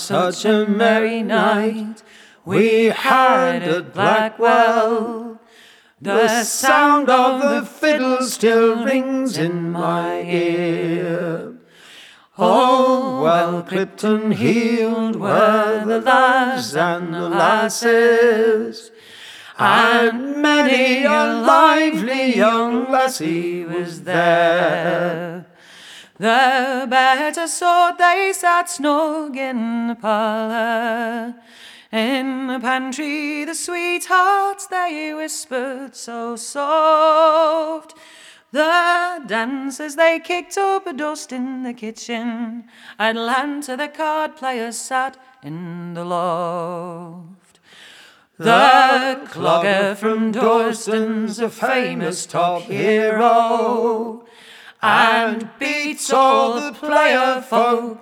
such a merry night we had at Blackwell. The sound of the fiddle still rings in my ear. Oh, well clipped and heeled were the lads and the lasses, and many a lively young lassie was there. The better sort they sat snug in the parlour. In the pantry the sweethearts they whispered so soft. The dancers they kicked up a dust in the kitchen. Atlanta the card players sat in the loft. The clogger from Dorstan's a famous top hero, and beats all the player folk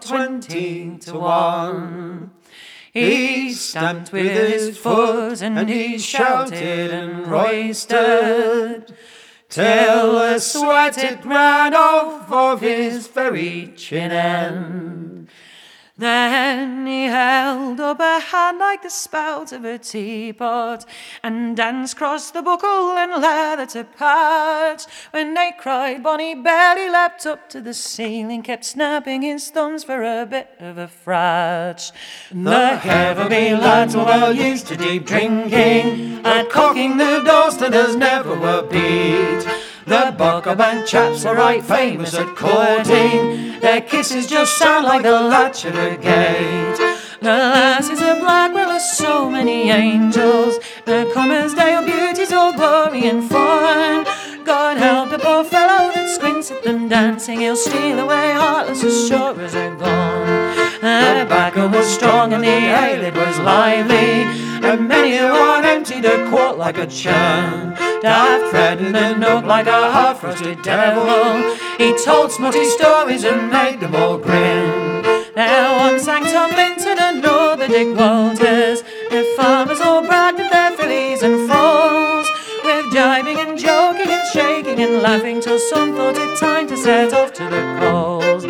20-1. He stamped with his foot and he shouted and roisted, till the sweat it ran off of his very chin end. Then he held up a hand like the spout of a teapot, and danced cross the buckle and leather to part. When they cried Bonnie Bell, he leapt up to the ceiling, kept snapping his thumbs for a bit of a frat. The Heatherby lads were well used to deep drinking, at cocking the Dorstanders never were beat. The Buckerbank chaps are right famous at courting, their kisses just sound like the latch of a gate. The lasses of Blackwell are so many angels, the Commersdale beauties all glory and fun. God help the poor fellow that squints at them dancing, he'll steal away heartless as sure as they're gone. The tobacco was strong and the ale it was lively, and many a one emptied a quart like a churn. Daft Fred in the nook like a half-roasted devil, he told smutty stories and made them all grin. Now one sang Tom Linton and another Dick Walters, the farmers all bragged of their fillies and foals, with jibing and joking and shaking and laughing, till some thought it time to set off to the coals.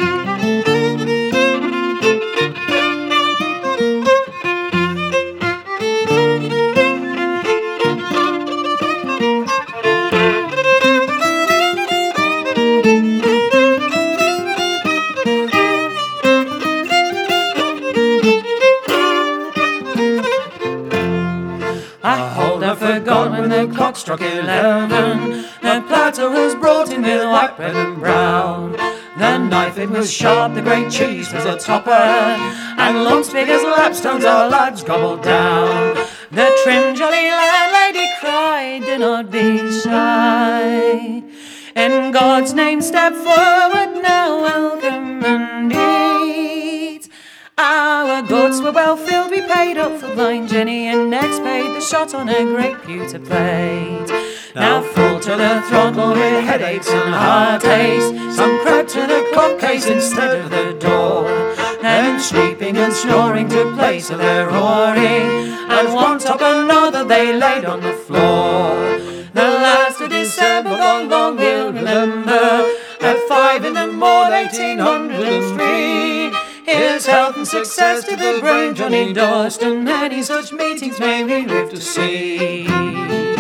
I forgot when the clock struck 11, the platter was brought in with white bread and brown. The knife it was sharp, the great cheese was a topper, and lumps big as lapstones our lads gobbled down. The trim jolly landlady cried, do not be shy, in God's name step forward now, welcome and eat. Our goods were well filled, we paid up for blind Jenny, and next paid the shot on a great pewter plate. Now full to the throttle with headaches and heartaches, some crept to the clock case instead of the door. Then sleeping and snoring took place of their roaring, and one top another they laid on the floor. The last of December long, long we'll remember, at 5 in the morning 1803. Here's health and success to the brave Johnny Dorston, many such meetings may we live to see.